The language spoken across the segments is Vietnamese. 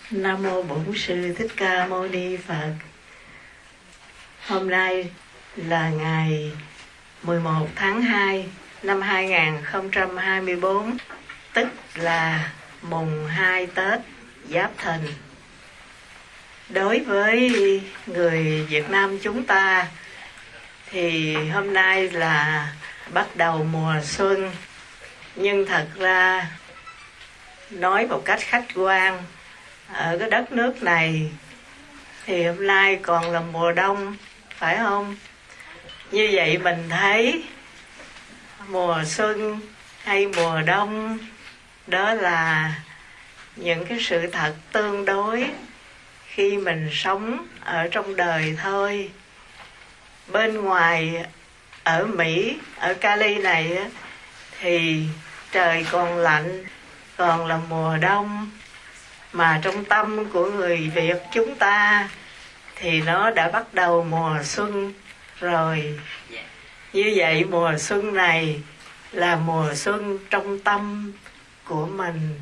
Nam mô Bổn Sư Thích Ca Mâu Ni Phật. Hôm nay là ngày 11 tháng 2 năm 2024, tức là mùng 2 Tết Giáp Thìn. Đối với người Việt Nam chúng ta thì hôm nay là bắt đầu mùa xuân. Nhưng thật ra nói một cách khách quan, ở cái đất nước này thì hôm nay còn là mùa đông, phải không? Như vậy mình thấy mùa xuân hay mùa đông đó là những cái sự thật tương đối khi mình sống ở trong đời thôi. Bên ngoài ở Mỹ, ở Cali này thì trời còn lạnh, còn là mùa đông. Mà trong tâm của người Việt chúng ta thì nó đã bắt đầu mùa xuân rồi. Như vậy mùa xuân này là mùa xuân trong tâm của mình.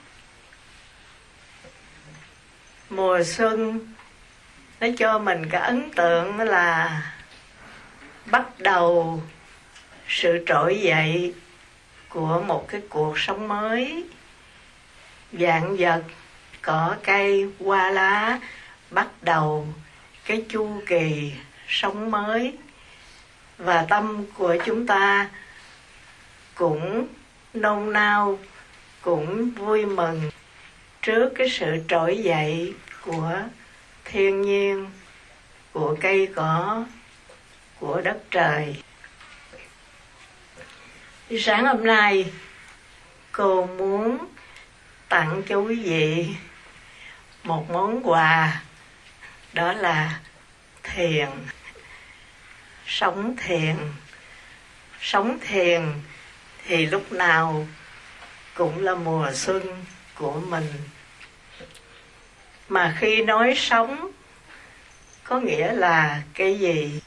Mùa xuân nó cho mình cái ấn tượng là bắt đầu sự trỗi dậy của một cái cuộc sống mới. Vạn vật, cỏ cây, hoa lá bắt đầu cái chu kỳ sống mới. Và tâm của chúng ta cũng nôn nao, cũng vui mừng trước cái sự trỗi dậy của thiên nhiên, của cây cỏ, của đất trời. Sáng hôm nay cô muốn tặng cho quý vị một món quà, đó là thiền. Sống thiền. Sống thiền thì lúc nào cũng là mùa xuân của mình. Mà khi nói sống có nghĩa là cái gì?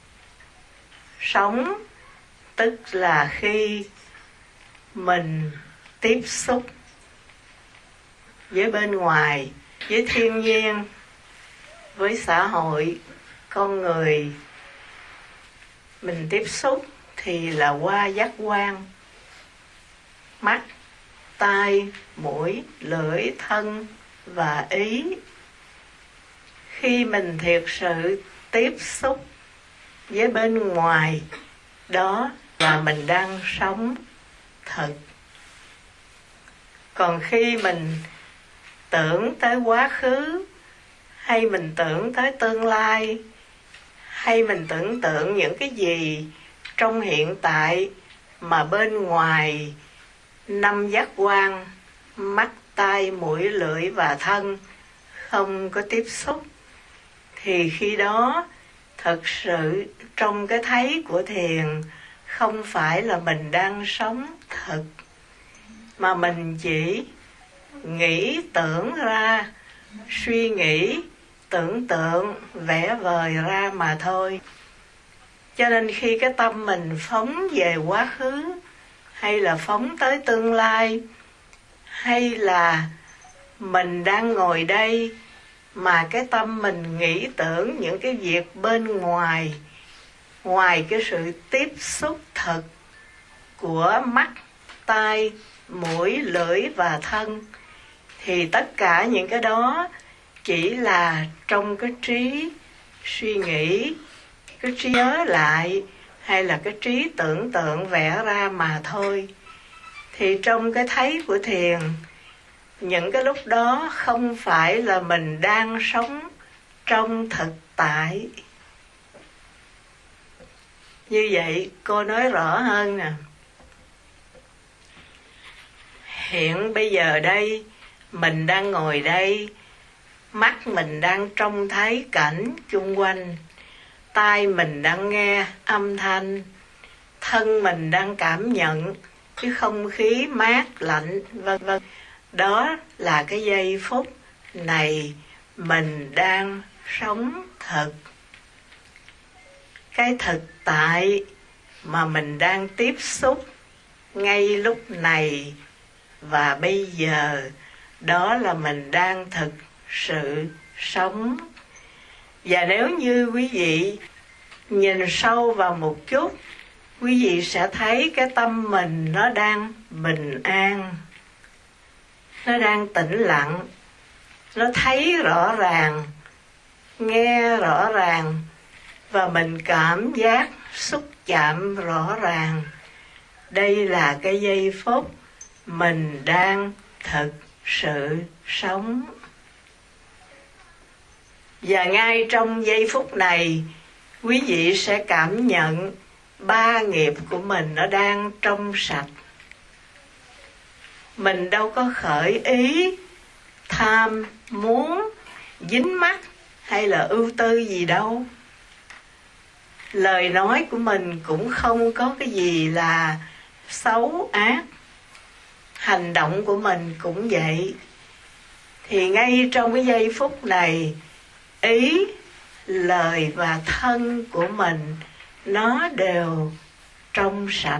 Sống tức là khi mình tiếp xúc với bên ngoài, với thiên nhiên, với xã hội, con người. Mình tiếp xúc thì là qua giác quan: mắt, tai, mũi, lưỡi, thân và ý. Khi mình thiệt sự tiếp xúc với bên ngoài, đó là mình đang sống thật. Còn khi mình tưởng tới quá khứ, hay mình tưởng tới tương lai, hay mình tưởng tượng những cái gì trong hiện tại mà bên ngoài năm giác quan mắt, tai, mũi, lưỡi và thân không có tiếp xúc, thì khi đó thật sự trong cái thấy của thiền không phải là mình đang sống thật, mà mình chỉ nghĩ tưởng ra, suy nghĩ, tưởng tượng, vẽ vời ra mà thôi. Cho nên khi cái tâm mình phóng về quá khứ, hay là phóng tới tương lai, hay là mình đang ngồi đây mà cái tâm mình nghĩ tưởng những cái việc bên ngoài, ngoài cái sự tiếp xúc thật của mắt, tai, mũi, lưỡi và thân, thì tất cả những cái đó chỉ là trong cái trí suy nghĩ, cái trí nhớ lại, hay là cái trí tưởng tượng vẽ ra mà thôi. Thì trong cái thấy của thiền, những cái lúc đó không phải là mình đang sống trong thực tại. Như vậy cô nói rõ hơn nè. Hiện bây giờ đây, mình đang ngồi đây, mắt mình đang trông thấy cảnh chung quanh, tai mình đang nghe âm thanh, thân mình đang cảm nhận cái không khí mát lạnh, vân vân. Đó là cái giây phút này mình đang sống thật. Cái thực tại mà mình đang tiếp xúc ngay lúc này và bây giờ đó là mình đang thực sự sống. Và nếu như quý vị nhìn sâu vào một chút, quý vị sẽ thấy cái tâm mình nó đang bình an, nó đang tĩnh lặng, nó thấy rõ ràng, nghe rõ ràng, và mình cảm giác xúc chạm rõ ràng. Đây là cái giây phút mình đang thực sự sống. Và ngay trong giây phút này, quý vị sẽ cảm nhận ba nghiệp của mình nó đang trong sạch. Mình đâu có khởi ý, tham, muốn, dính mắc hay là ưu tư gì đâu. Lời nói của mình cũng không có cái gì là xấu ác. Hành động của mình cũng vậy. Thì ngay trong cái giây phút này, ý, lời và thân của mình nó đều trong sạch.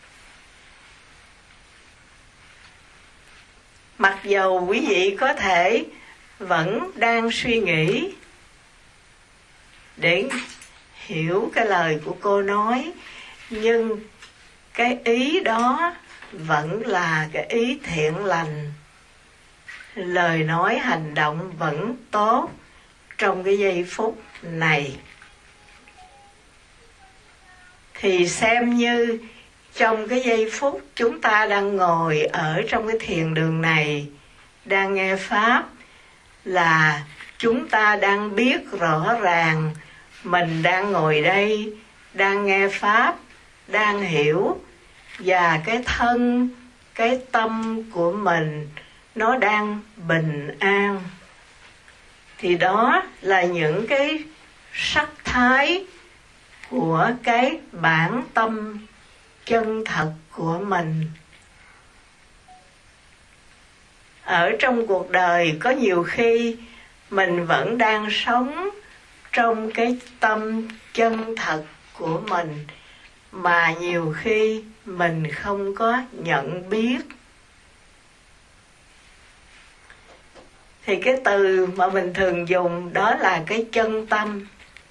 Mặc dầu quý vị có thể vẫn đang suy nghĩ để hiểu cái lời của cô nói, nhưng cái ý đó vẫn là cái ý thiện lành. Lời nói hành động vẫn tốt trong cái giây phút này. Thì xem như trong cái giây phút chúng ta đang ngồi ở trong cái thiền đường này, đang nghe Pháp, là chúng ta đang biết rõ ràng mình đang ngồi đây, đang nghe Pháp, đang hiểu, và cái thân, cái tâm của mình nó đang bình an. Thì đó là những cái sắc thái của cái bản tâm chân thật của mình. Ở trong cuộc đời có nhiều khi mình vẫn đang sống trong cái tâm chân thật của mình, mà nhiều khi mình không có nhận biết. Thì cái từ mà mình thường dùng đó là cái chân tâm.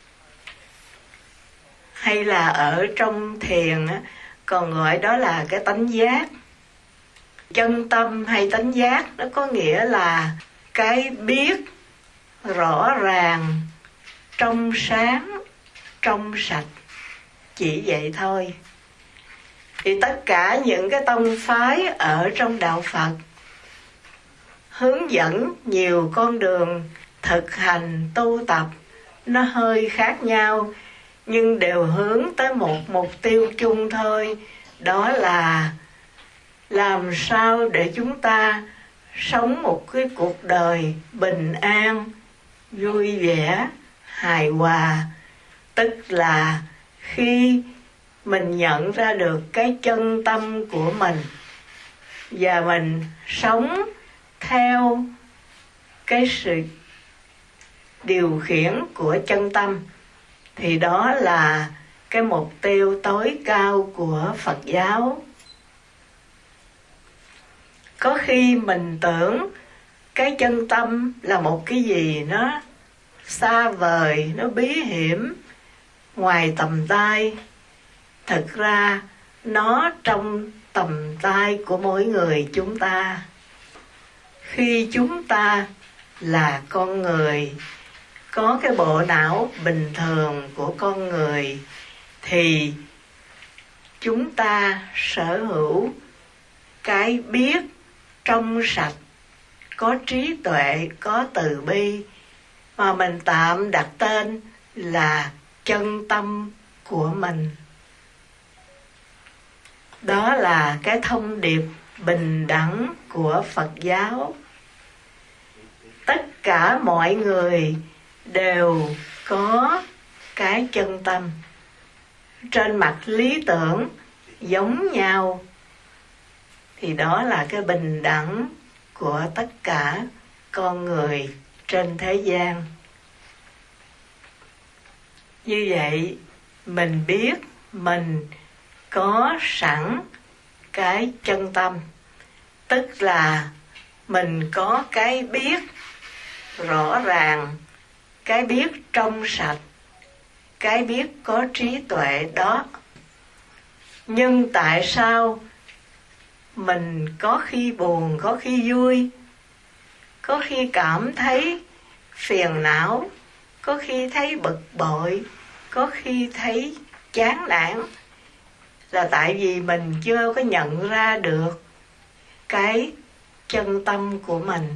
Hay là ở trong thiền còn gọi đó là cái tánh giác. Chân tâm hay tánh giác nó có nghĩa là cái biết rõ ràng, trong sáng, trong sạch. Chỉ vậy thôi. Thì tất cả những cái tông phái ở trong đạo Phật hướng dẫn nhiều con đường thực hành tu tập, nó hơi khác nhau, nhưng đều hướng tới một mục tiêu chung thôi. Đó là làm sao để chúng ta sống một cái cuộc đời bình an, vui vẻ, hài hòa. Tức là khi mình nhận ra được cái chân tâm của mình và mình sống theo cái sự điều khiển của chân tâm, thì đó là cái mục tiêu tối cao của Phật giáo. Có khi mình tưởng cái chân tâm là một cái gì nó xa vời, nó bí hiểm, ngoài tầm tay. Thực ra nó trong tầm tay của mỗi người chúng ta. Khi chúng ta là con người, có cái bộ não bình thường của con người, thì chúng ta sở hữu cái biết trong sạch, có trí tuệ, có từ bi, mà mình tạm đặt tên là chân tâm của mình. Đó là cái thông điệp bình đẳng của Phật giáo. Tất cả mọi người đều có cái chân tâm. Trên mặt lý tưởng giống nhau, thì đó là cái bình đẳng của tất cả con người trên thế gian. Như vậy mình biết mình có sẵn cái chân tâm, tức là mình có cái biết rõ ràng, cái biết trong sạch, cái biết có trí tuệ đó. Nhưng tại sao mình có khi buồn, có khi vui, có khi cảm thấy phiền não, có khi thấy bực bội, có khi thấy chán nản? Là tại vì mình chưa có nhận ra được cái chân tâm của mình.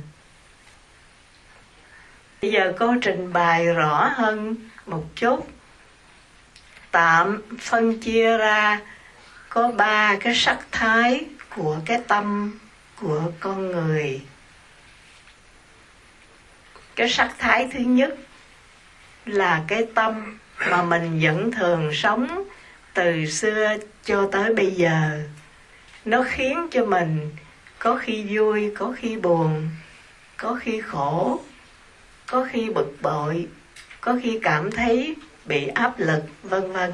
Bây giờ cô trình bày rõ hơn một chút. Tạm phân chia ra có 3 cái sắc thái của cái tâm của con người. Cái sắc thái thứ nhất là cái tâm mà mình vẫn thường sống từ xưa cho tới bây giờ. Nó khiến cho mình có khi vui, có khi buồn, có khi khổ, có khi bực bội, có khi cảm thấy bị áp lực, vân vân.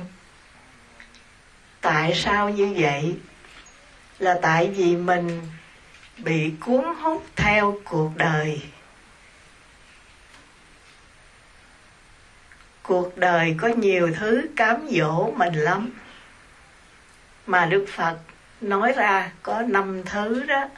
Tại sao như vậy? Là tại vì mình bị cuốn hút theo cuộc đời. Cuộc đời có nhiều thứ cám dỗ mình lắm. Mà Đức Phật nói ra có 5 thứ đó.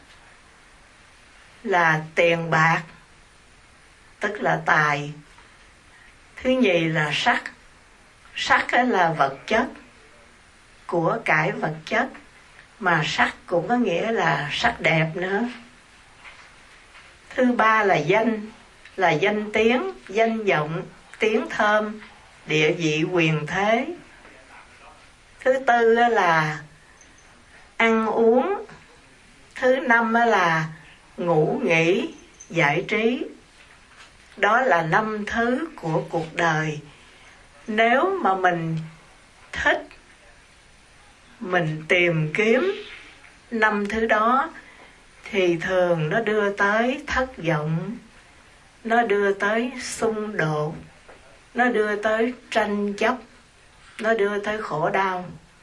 Là tiền bạc, tức là tài. Thứ nhì là sắc. Sắc là vật chất, của cải vật chất. Mà sắc cũng có nghĩa là sắc đẹp nữa. Thứ ba là danh, là danh tiếng, danh vọng, tiếng thơm, địa vị quyền thế. Thứ tư là ăn uống. Thứ năm là ngủ nghỉ, giải trí. Đó là 5 thứ của cuộc đời. Nếu mà mình thích, mình tìm kiếm 5 thứ đó thì thường nó đưa tới thất vọng, nó đưa tới xung đột, nó đưa tới tranh chấp, nó đưa tới khổ đau.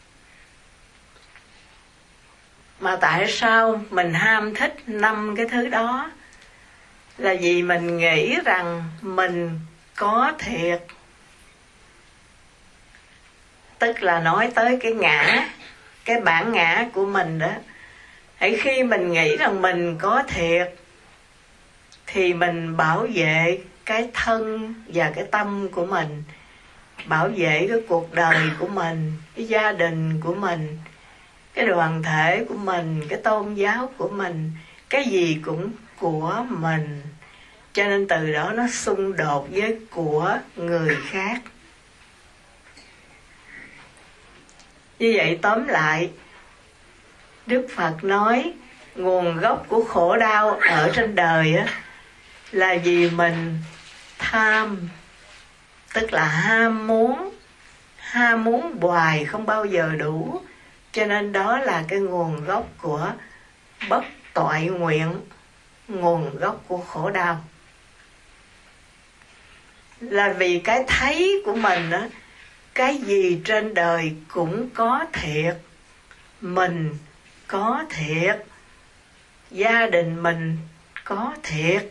Mà tại sao mình ham thích 5 cái thứ đó? Là vì mình nghĩ rằng mình có thiệt. Tức là nói tới cái ngã, cái bản ngã của mình đó. Hãy khi mình nghĩ rằng mình có thiệt thì mình bảo vệ cái thân và cái tâm của mình, bảo vệ cái cuộc đời của mình, cái gia đình của mình, cái đoàn thể của mình, cái tôn giáo của mình, cái gì cũng của mình. Cho nên từ đó nó xung đột với của người khác. Như vậy tóm lại, Đức Phật nói nguồn gốc của khổ đau ở trên đời á, là vì mình tham, tức là ham muốn hoài không bao giờ đủ. Cho nên đó là cái nguồn gốc của bất toại nguyện, nguồn gốc của khổ đau. Là vì cái thấy của mình á, cái gì trên đời cũng có thiệt. Mình có thiệt, gia đình mình có thiệt,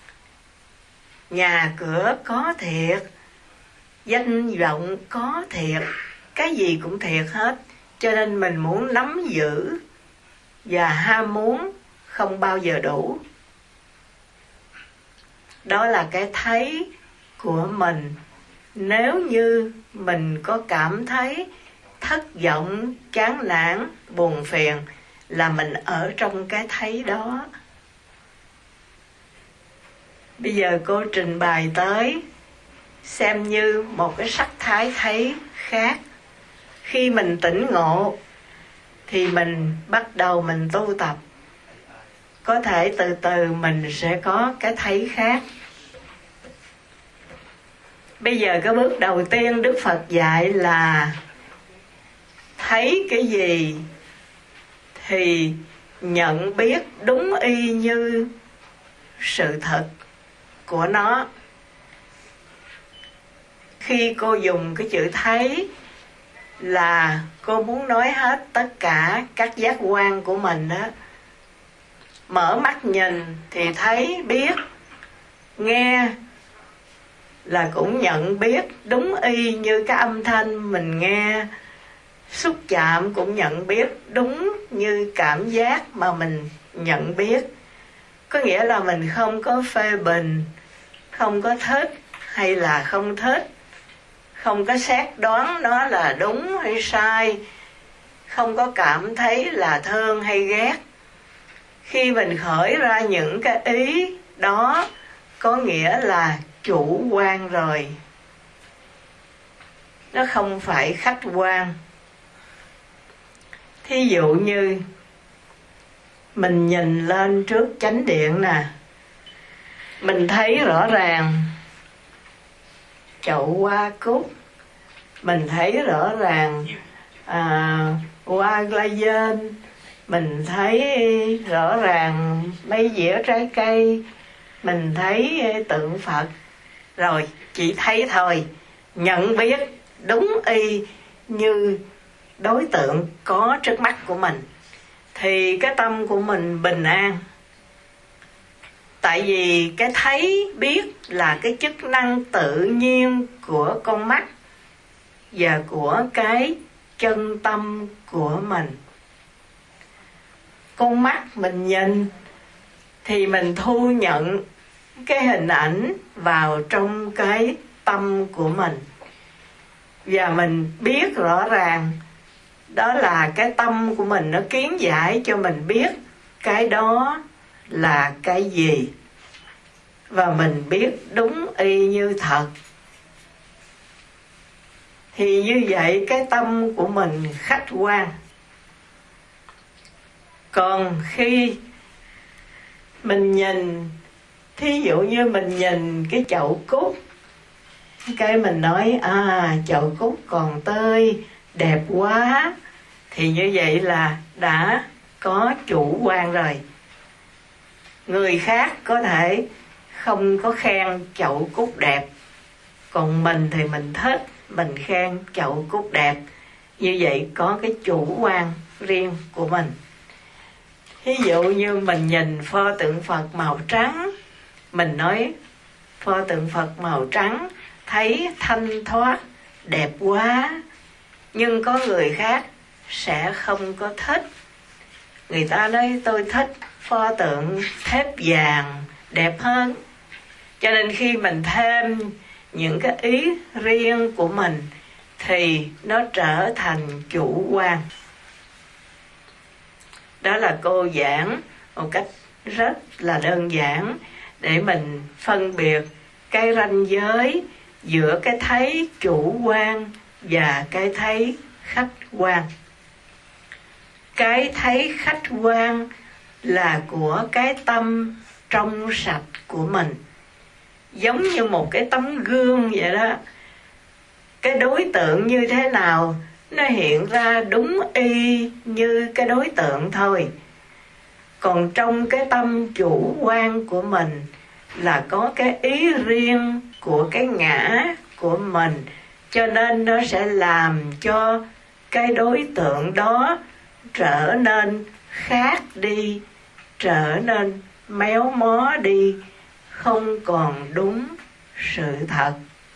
nhà cửa có thiệt, danh vọng có thiệt, cái gì cũng thiệt hết. Cho nên mình muốn nắm giữ và ham muốn không bao giờ đủ. Đó là cái thấy của mình. Nếu như mình có cảm thấy thất vọng, chán nản, buồn phiền, là mình ở trong cái thấy đó. Bây giờ cô trình bày tới xem như một cái sắc thái thấy khác. Khi mình tỉnh ngộ thì mình bắt đầu mình tu tập. Có thể từ từ mình sẽ có cái thấy khác. Bây giờ cái bước đầu tiên Đức Phật dạy là thấy cái gì thì nhận biết đúng y như sự thật của nó. Khi cô dùng cái chữ thấy là cô muốn nói hết tất cả các giác quan của mình đó. mở mắt nhìn thì thấy biết, nghe là cũng nhận biết đúng y như cái âm thanh mình nghe, xúc chạm cũng nhận biết đúng như cảm giác mà mình nhận biết. Có nghĩa là mình không có phê bình, không có thích hay là không thích, không có xét đoán nó là đúng hay sai, không có cảm thấy là thương hay ghét. Khi mình khởi ra những cái ý đó có nghĩa là chủ quan rồi, nó không phải khách quan. Thí dụ như mình nhìn lên trước chánh điện nè, mình thấy rõ ràng chậu hoa cúc, mình thấy rõ ràng hoa glazen, mình thấy rõ ràng mấy dĩa trái cây, mình thấy tượng Phật. Rồi chỉ thấy thôi, nhận biết đúng y như đối tượng có trước mắt của mình, thì cái tâm của mình bình an. Tại vì cái thấy biết là cái chức năng tự nhiên của con mắt và của cái chân tâm của mình. Con mắt mình nhìn thì mình thu nhận cái hình ảnh vào trong cái tâm của mình, và mình biết rõ ràng đó là cái tâm của mình nó kiến giải cho mình biết cái đó là cái gì, và mình biết đúng y như thật. Thì như vậy cái tâm của mình khách quan. Còn khi mình nhìn, thí dụ như mình nhìn cái chậu cúc, cái mình nói chậu cúc còn tươi, đẹp quá, thì như vậy là đã có chủ quan rồi. Người khác có thể không có khen chậu cúc đẹp, còn mình thì mình thích, mình khen chậu cúc đẹp. Như vậy có cái chủ quan riêng của mình. Ví dụ như mình nhìn pho tượng Phật màu trắng, mình nói pho tượng Phật màu trắng thấy thanh thoát, đẹp quá. Nhưng có người khác sẽ không có thích. Người ta nói tôi thích pho tượng thép vàng đẹp hơn. Cho nên khi mình thêm những cái ý riêng của mình thì nó trở thành chủ quan. Đó là cô giảng một cách rất là đơn giản để mình phân biệt cái ranh giới giữa cái thấy chủ quan và cái thấy khách quan. Cái thấy khách quan là của cái tâm trong sạch của mình, giống như một cái tấm gương vậy đó. Cái đối tượng như thế nào nó hiện ra đúng y như cái đối tượng thôi. Còn trong cái tâm chủ quan của mình là có cái ý riêng của cái ngã của mình, cho nên nó sẽ làm cho cái đối tượng đó trở nên khác đi, trở nên méo mó đi, không còn đúng sự thật.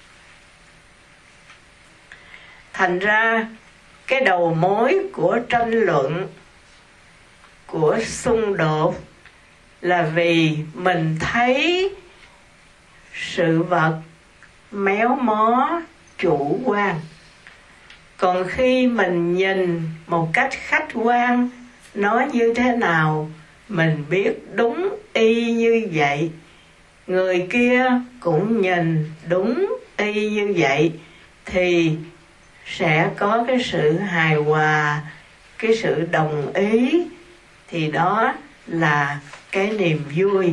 Thành ra cái đầu mối của tranh luận, của xung đột là vì mình thấy sự vật méo mó chủ quan. Còn khi mình nhìn một cách khách quan nó như thế nào, mình biết đúng y như vậy, người kia cũng nhìn đúng y như vậy, thì sẽ có cái sự hài hòa, cái sự đồng ý. Thì đó là cái niềm vui.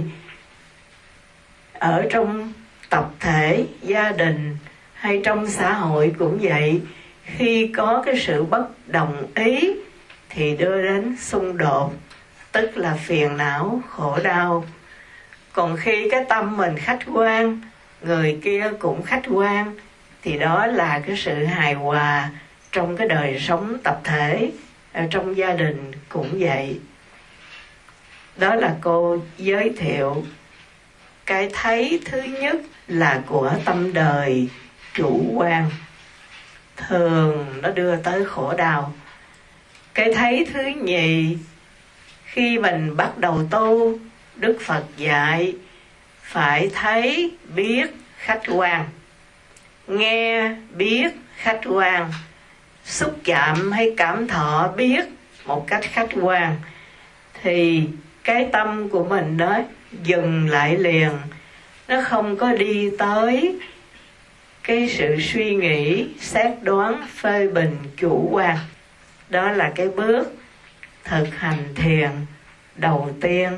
Ở trong tập thể, gia đình hay trong xã hội cũng vậy. Khi có cái sự bất đồng ý thì đưa đến xung đột, tức là phiền não, khổ đau. Còn khi cái tâm mình khách quan, người kia cũng khách quan, thì đó là cái sự hài hòa trong cái đời sống tập thể. Ở trong gia đình cũng vậy. Đó là cô giới thiệu cái thấy thứ nhất là của tâm đời chủ quan, thường nó đưa tới khổ đau. Cái thấy thứ nhì, khi mình bắt đầu tu, Đức Phật dạy phải thấy biết khách quan, nghe biết khách quan, xúc chạm hay cảm thọ biết một cách khách quan, thì cái tâm của mình đó dừng lại liền. Nó không có đi tới cái sự suy nghĩ, xét đoán, phê bình, chủ quan. Đó là cái bước thực hành thiền đầu tiên.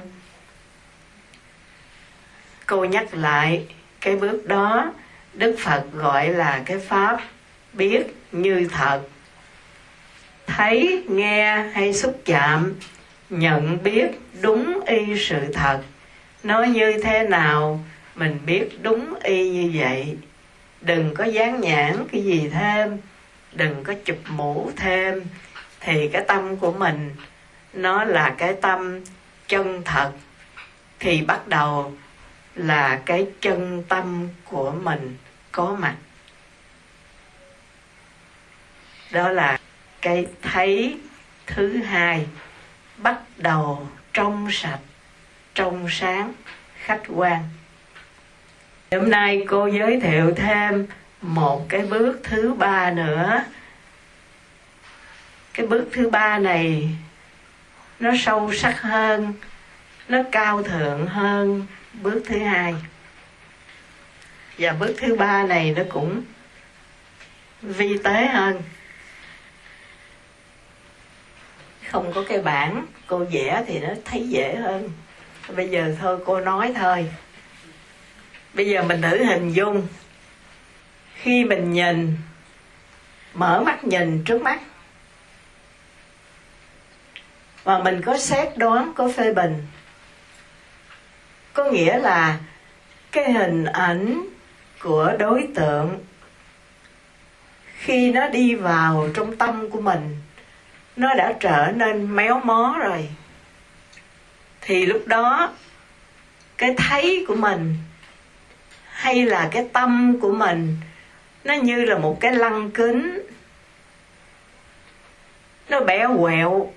Cô nhắc lại cái bước đó, Đức Phật gọi là cái pháp biết như thật. Thấy, nghe hay xúc chạm, nhận biết đúng y sự thật. Nó như thế nào, mình biết đúng y như vậy. Đừng có dán nhãn cái gì thêm, đừng có chụp mũ thêm. Thì cái tâm của mình nó là cái tâm chân thật, thì bắt đầu là cái chân tâm của mình có mặt. Đó là cái thấy thứ hai, bắt đầu trong sạch, trong sáng, khách quan. Hôm nay cô giới thiệu thêm một cái bước thứ ba nữa. Cái bước thứ ba này nó sâu sắc hơn, nó cao thượng hơn bước thứ hai. Và bước thứ ba này nó cũng vi tế hơn. Không có cái bảng, cô vẽ thì nó thấy dễ hơn. Bây giờ thôi cô nói thôi. Bây giờ mình thử hình dung, khi mình nhìn, mở mắt nhìn trước mắt, và mình có xét đoán, có phê bình, có nghĩa là cái hình ảnh của đối tượng khi nó đi vào trong tâm của mình, nó đã trở nên méo mó rồi. Thì lúc đó cái thấy của mình hay là cái tâm của mình nó như là một cái lăng kính, nó bẻ quẹo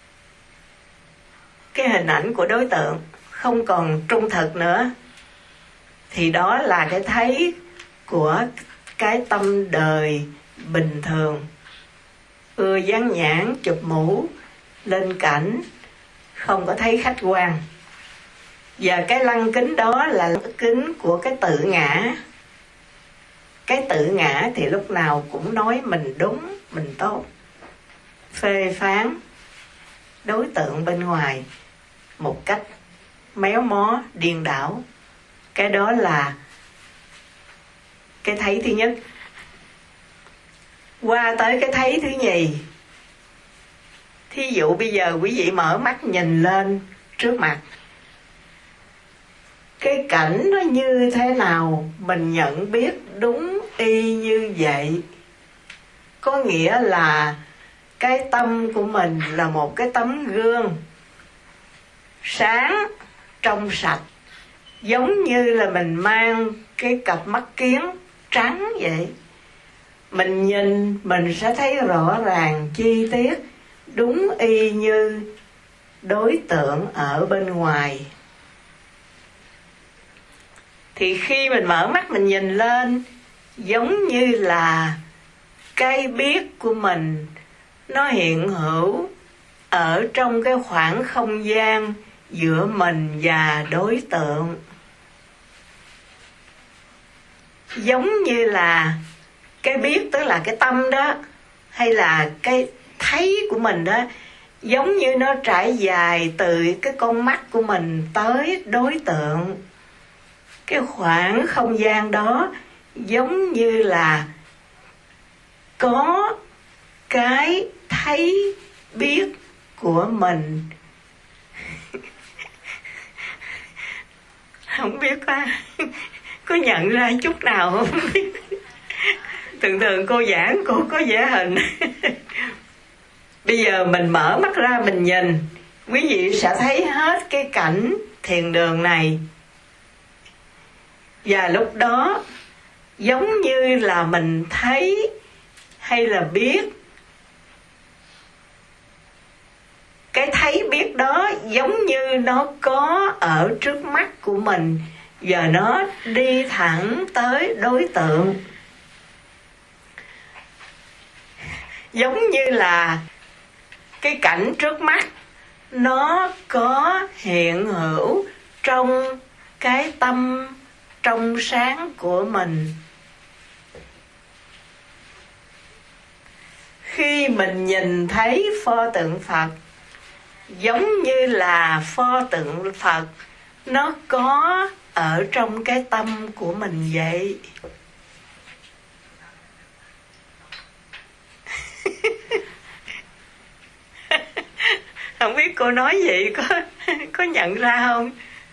cái hình ảnh của đối tượng, không còn trung thực nữa. Thì đó là cái thấy của cái tâm đời bình thường, ưa dán nhãn, chụp mũ, lên cảnh, không có thấy khách quan. Và cái lăng kính đó là lăng kính của cái tự ngã. Cái tự ngã thì lúc nào cũng nói mình đúng, mình tốt, phê phán đối tượng bên ngoài một cách méo mó, điên đảo. Cái đó là cái thấy thứ nhất. Qua tới cái thấy thứ nhì. Thí dụ bây giờ quý vị mở mắt nhìn lên trước mặt, cái cảnh nó như thế nào mình nhận biết đúng y như vậy. Có nghĩa là cái tâm của mình là một cái tấm gương sáng, trong sạch, giống như là mình mang cái cặp mắt kiến trắng vậy. Mình nhìn mình sẽ thấy rõ ràng chi tiết, đúng y như đối tượng ở bên ngoài. Thì khi mình mở mắt mình nhìn lên, giống như là cái biết của mình nó hiện hữu ở trong cái khoảng không gian giữa mình và đối tượng. Giống như là cái biết, tức là cái tâm đó, hay là cái thấy của mình đó, giống như nó trải dài từ cái con mắt của mình tới đối tượng. Cái khoảng không gian đó giống như là có cái thấy biết của mình. Không biết có nhận ra chút nào không? Thường cô giảng cô có vẽ hình. Bây giờ mình mở mắt ra mình nhìn, quý vị sẽ thấy hết cái cảnh thiền đường này. Và lúc đó giống như là mình thấy hay là biết. Cái thấy biết đó giống như nó có ở trước mắt của mình, và nó đi thẳng tới đối tượng. Giống như là cái cảnh trước mắt nó có hiện hữu trong cái tâm trong sáng của mình. Khi mình nhìn thấy pho tượng Phật, giống như là pho tượng Phật nó có ở trong cái tâm của mình vậy. Không biết cô nói vậy có nhận ra không?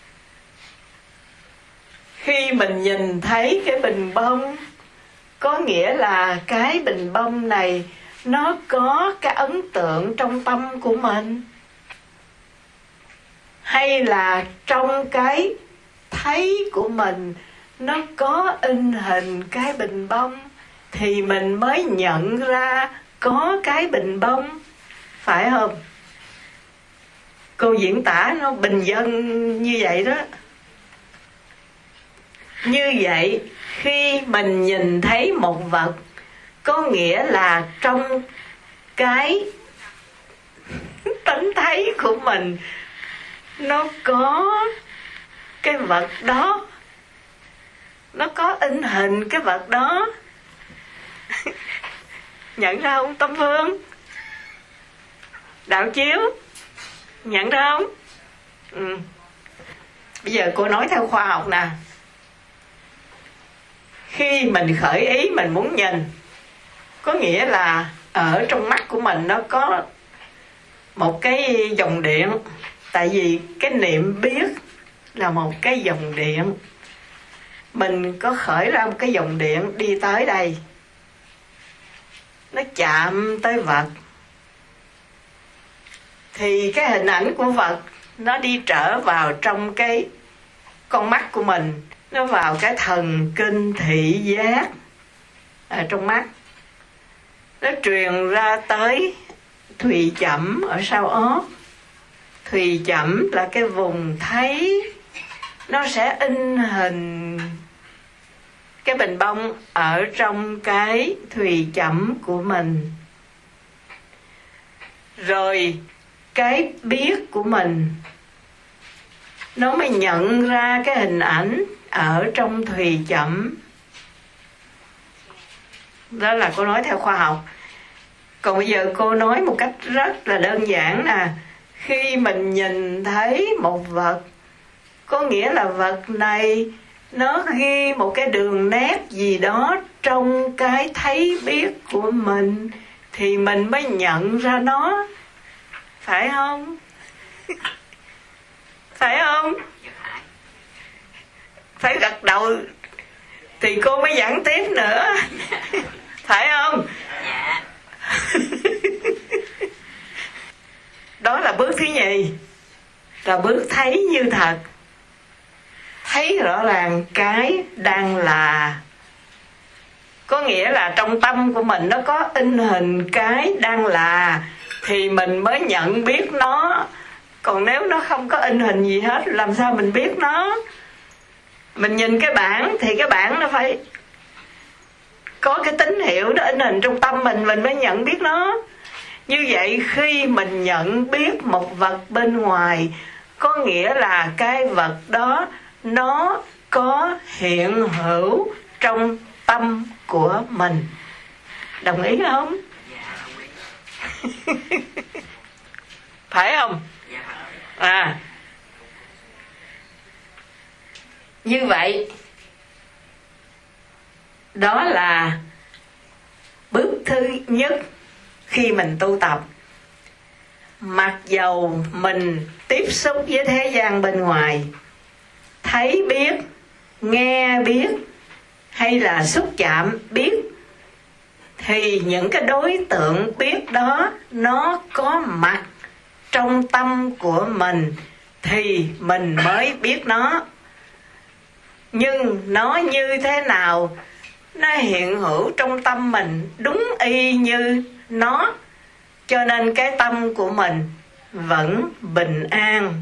Khi mình nhìn thấy cái bình bông, có nghĩa là cái bình bông này nó có cái ấn tượng trong tâm của mình, hay là trong cái thấy của mình nó có in hình cái bình bông, thì mình mới nhận ra có cái bình bông, phải không? Cô diễn tả nó bình dân như vậy đó. Như vậy, khi mình nhìn thấy một vật, có nghĩa là trong cái tánh thấy của mình nó có cái vật đó, nó có in hình cái vật đó. Nhận ra không Tâm Phương? Đạo Chiếu, nhận ra không? Bây giờ cô nói theo khoa học nè. Khi mình khởi ý mình muốn nhìn, có nghĩa là ở trong mắt của mình nó có một cái dòng điện. Tại vì cái niệm biết là một cái dòng điện. Mình có khởi ra một cái dòng điện đi tới đây, nó chạm tới vật, thì cái hình ảnh của vật nó đi trở vào trong cái con mắt của mình, nó vào cái thần kinh thị giác ở trong mắt, nó truyền ra tới thùy chẩm ở sau óc. Thùy chẩm là cái vùng thấy, nó sẽ in hình cái bình bông ở trong cái thùy chẩm của mình. Rồi cái biết của mình nó mới nhận ra cái hình ảnh ở trong thùy chẩm. Đó là cô nói theo khoa học. Còn bây giờ cô nói một cách rất là đơn giản nè. Khi mình nhìn thấy một vật, có nghĩa là vật này nó ghi một cái đường nét gì đó trong cái thấy biết của mình, thì mình mới nhận ra nó, phải không? Phải không? Phải gật đầu thì cô mới giảng tiếp nữa. Phải không? Dạ. Đó là bước thứ nhì, là bước thấy như thật. Thấy rõ ràng cái đang là, có nghĩa là trong tâm của mình nó có in hình cái đang là, thì mình mới nhận biết nó. Còn nếu nó không có in hình gì hết, làm sao mình biết nó? Mình nhìn cái bảng thì cái bảng nó phải có cái tín hiệu nó in hình trong tâm mình mới nhận biết nó. Như vậy khi mình nhận biết một vật bên ngoài, có nghĩa là cái vật đó nó có hiện hữu trong tâm của mình. Đồng ý không? Phải không? Như vậy, đó là bước thứ nhất khi mình tu tập. Mặc dầu mình tiếp xúc với thế gian bên ngoài, thấy biết, nghe biết, hay là xúc chạm biết, thì những cái đối tượng biết đó nó có mặt trong tâm của mình thì mình mới biết nó. Nhưng nó như thế nào, nó hiện hữu trong tâm mình đúng y như nó, cho nên cái tâm của mình vẫn bình an.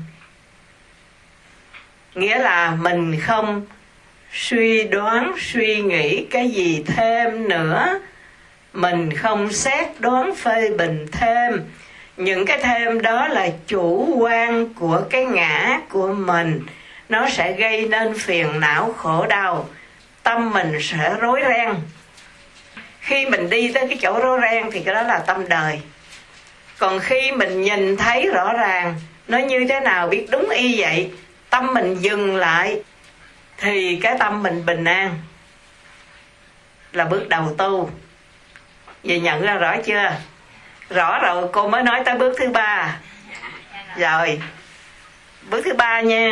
Nghĩa là mình không suy đoán, suy nghĩ cái gì thêm nữa. Mình không xét đoán phê bình thêm. Những cái thêm đó là chủ quan của cái ngã của mình. Nó sẽ gây nên phiền não khổ đau. Tâm mình sẽ rối ren. Khi mình đi tới cái chỗ rối ren thì cái đó là tâm đời. Còn khi mình nhìn thấy rõ ràng nó như thế nào, biết đúng y vậy, tâm mình dừng lại, thì cái tâm mình bình an. Là bước đầu tu. Vậy nhận ra rõ chưa? Rõ rồi cô mới nói tới bước thứ ba. Rồi, bước thứ ba nha.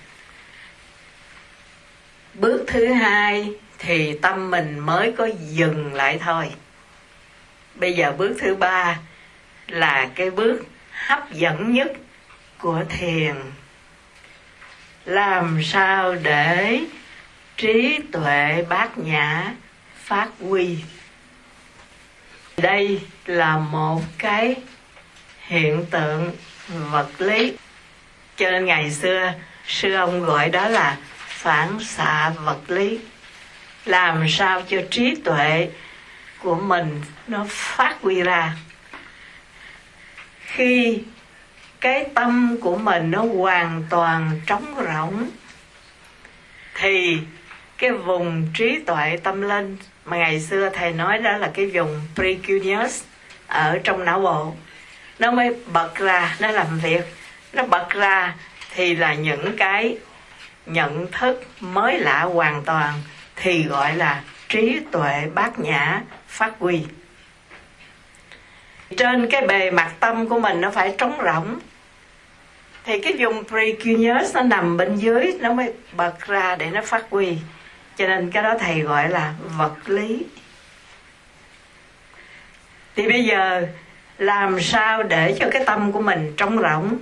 Bước thứ hai thì tâm mình mới có dừng lại thôi. Bây giờ bước thứ ba là cái bước hấp dẫn nhất của thiền. Làm sao để trí tuệ bát nhã phát huy. Đây là một cái hiện tượng vật lý, cho nên ngày xưa sư ông gọi đó là phản xạ vật lý. Làm sao cho trí tuệ của mình nó phát huy ra. Khi cái tâm của mình nó hoàn toàn trống rỗng thì cái vùng trí tuệ tâm linh mà ngày xưa thầy nói đó là cái vùng precuneus ở trong não bộ, nó mới bật ra, nó làm việc. Nó bật ra thì là những cái nhận thức mới lạ hoàn toàn, thì gọi là trí tuệ bát nhã phát huy. Trên cái bề mặt tâm của mình nó phải trống rỗng, thì cái vùng precuneus nó nằm bên dưới, nó mới bật ra để nó phát huy. Cho nên cái đó thầy gọi là vật lý. Thì bây giờ làm sao để cho cái tâm của mình trống rỗng?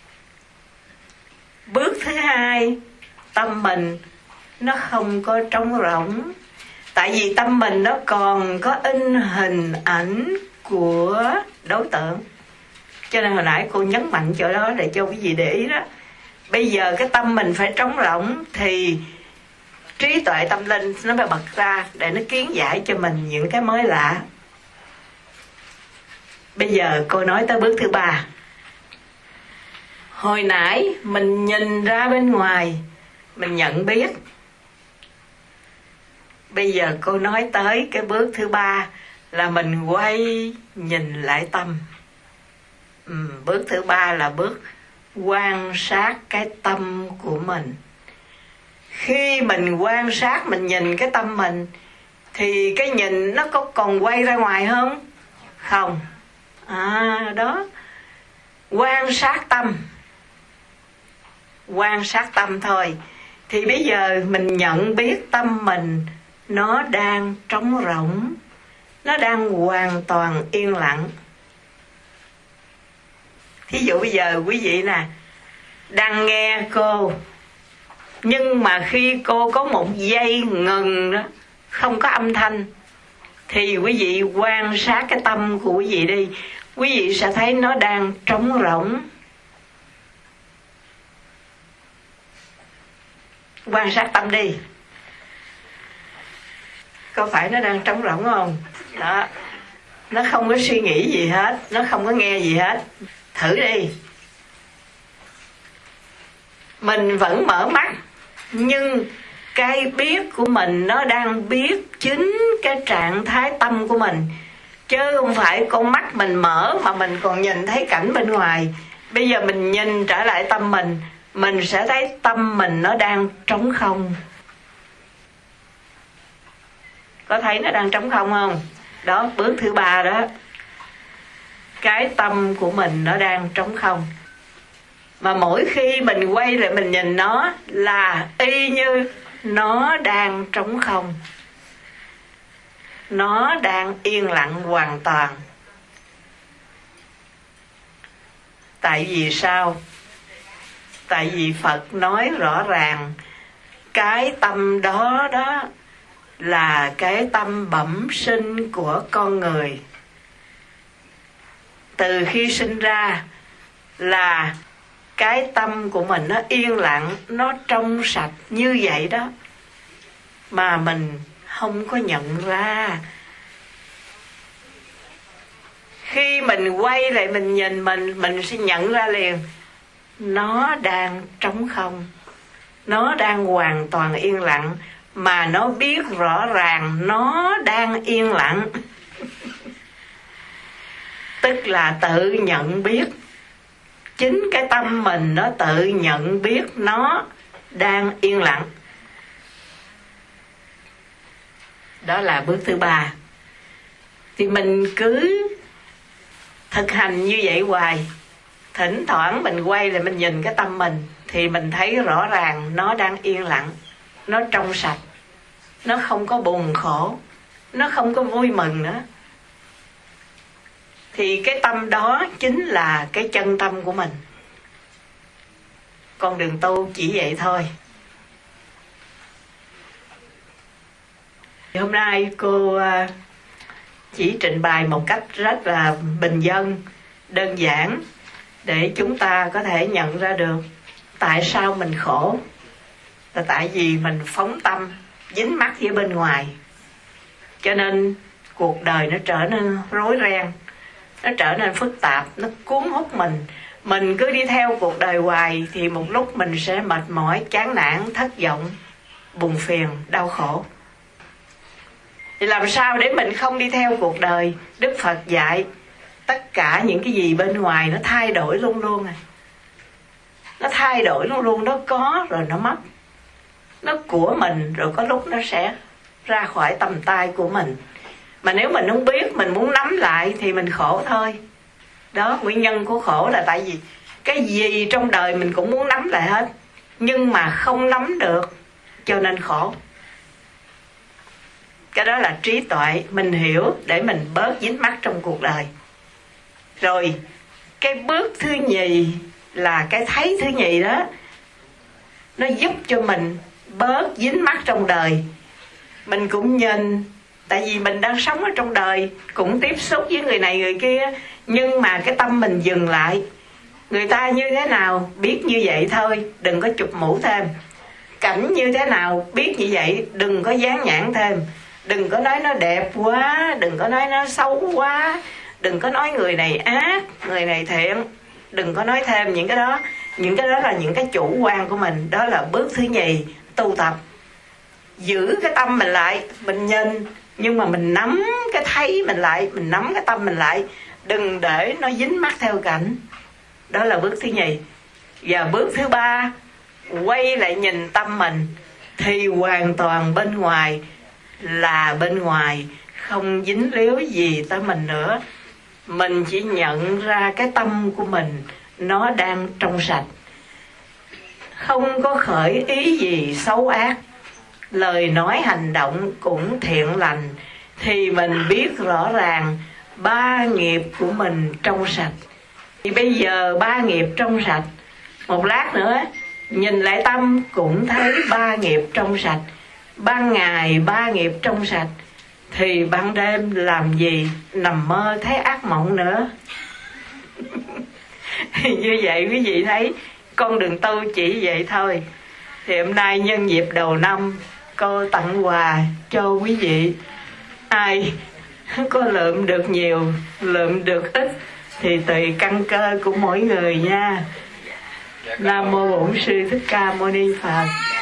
Bước thứ hai, tâm mình nó không có trống rỗng. Tại vì tâm mình nó còn có in hình ảnh của đối tượng. Cho nên hồi nãy cô nhấn mạnh chỗ đó để cho quý vị để ý đó. Bây giờ cái tâm mình phải trống rỗng thì trí tuệ tâm linh nó mới bật ra để nó kiến giải cho mình những cái mới lạ. Bây giờ cô nói tới bước thứ ba. Hồi nãy mình nhìn ra bên ngoài, mình nhận biết. Bây giờ cô nói tới cái bước thứ ba là mình quay nhìn lại tâm. Bước thứ ba là bước quan sát cái tâm của mình. Khi mình quan sát, mình nhìn cái tâm mình, thì cái nhìn nó có còn quay ra ngoài không? Không. Đó. Quan sát tâm. Quan sát tâm thôi. Thì bây giờ mình nhận biết tâm mình nó đang trống rỗng, nó đang hoàn toàn yên lặng. Thí dụ bây giờ quý vị nè đang nghe cô, nhưng mà khi cô có một giây ngừng đó, không có âm thanh, thì quý vị quan sát cái tâm của quý vị đi. Quý vị sẽ thấy nó đang trống rỗng. Quan sát tâm đi. Có phải nó đang trống rỗng không? Đó. Nó không có suy nghĩ gì hết, nó không có nghe gì hết. Thử đi. Mình vẫn mở mắt, nhưng cái biết của mình nó đang biết chính cái trạng thái tâm của mình, chứ không phải con mắt mình mở mà mình còn nhìn thấy cảnh bên ngoài. Bây giờ mình nhìn trở lại tâm mình sẽ thấy tâm mình nó đang trống không. Có thấy nó đang trống không không? Đó, bước thứ ba đó. Cái tâm của mình nó đang trống không. Mà mỗi khi mình quay lại mình nhìn nó là y như nó đang trống không. Nó đang yên lặng hoàn toàn. Tại vì sao? Tại vì Phật nói rõ ràng cái tâm đó đó là cái tâm bẩm sinh của con người. Từ khi sinh ra là cái tâm của mình nó yên lặng, nó trong sạch như vậy đó, mà mình không có nhận ra. Khi mình quay lại mình nhìn mình sẽ nhận ra liền, nó đang trống không, nó đang hoàn toàn yên lặng, mà nó biết rõ ràng nó đang yên lặng. Tức là tự nhận biết. Chính cái tâm mình nó tự nhận biết nó đang yên lặng. Đó là bước thứ ba. Thì mình cứ thực hành như vậy hoài. Thỉnh thoảng mình quay lại mình nhìn cái tâm mình, thì mình thấy rõ ràng nó đang yên lặng, nó trong sạch, nó không có buồn khổ, nó không có vui mừng nữa. Thì cái tâm đó chính là cái chân tâm của mình. Con đường tu chỉ vậy thôi. Hôm nay cô chỉ trình bày một cách rất là bình dân, đơn giản, để chúng ta có thể nhận ra được tại sao mình khổ. Là tại vì mình phóng tâm, dính mắc với bên ngoài, cho nên cuộc đời nó trở nên rối ren, nó trở nên phức tạp, nó cuốn hút mình. Mình cứ đi theo cuộc đời hoài thì một lúc mình sẽ mệt mỏi, chán nản, thất vọng, buồn phiền, đau khổ. Thì làm sao để mình không đi theo cuộc đời? Đức Phật dạy tất cả những cái gì bên ngoài nó thay đổi luôn luôn à. Nó thay đổi luôn luôn, nó có rồi nó mất. Nó của mình rồi có lúc nó sẽ ra khỏi tầm tay của mình. Mà nếu mình không biết, mình muốn nắm lại thì mình khổ thôi. Đó, nguyên nhân của khổ là tại vì cái gì trong đời mình cũng muốn nắm lại hết, nhưng mà không nắm được, cho nên khổ. Cái đó là trí tuệ, mình hiểu để mình bớt dính mắc trong cuộc đời. Rồi cái bước thứ nhì là cái thấy thứ nhì đó, nó giúp cho mình bớt dính mắc trong đời. Mình cũng nhìn, tại vì mình đang sống ở trong đời, cũng tiếp xúc với người này người kia, nhưng mà cái tâm mình dừng lại. Người ta như thế nào biết như vậy thôi, đừng có chụp mũ thêm. Cảnh như thế nào biết như vậy, đừng có dán nhãn thêm. Đừng có nói nó đẹp quá, đừng có nói nó xấu quá, đừng có nói người này ác, người này thiện. Đừng có nói thêm những cái đó. Những cái đó là những cái chủ quan của mình. Đó là bước thứ nhì tu tập. Giữ cái tâm mình lại, mình nhìn, nhưng mà mình nắm cái thấy mình lại, mình nắm cái tâm mình lại, đừng để nó dính mắc theo cảnh. Đó là bước thứ nhì. Và bước thứ ba, quay lại nhìn tâm mình, thì hoàn toàn bên ngoài là bên ngoài, không dính líu gì tới mình nữa. Mình chỉ nhận ra cái tâm của mình nó đang trong sạch, không có khởi ý gì xấu ác, lời nói hành động cũng thiện lành, thì mình biết rõ ràng ba nghiệp của mình trong sạch. Thì bây giờ ba nghiệp trong sạch, một lát nữa nhìn lại tâm cũng thấy ba nghiệp trong sạch. Ban ngày ba nghiệp trong sạch, thì ban đêm làm gì nằm mơ thấy ác mộng nữa. Như vậy quý vị thấy con đường tu chỉ vậy thôi. Thì hôm nay nhân dịp đầu năm, cô tặng quà cho quý vị. Ai có lượm được nhiều, lượm được ít thì tùy căn cơ của mỗi người nha. Nam mô Bổn Sư Thích Ca Mâu Ni Phật.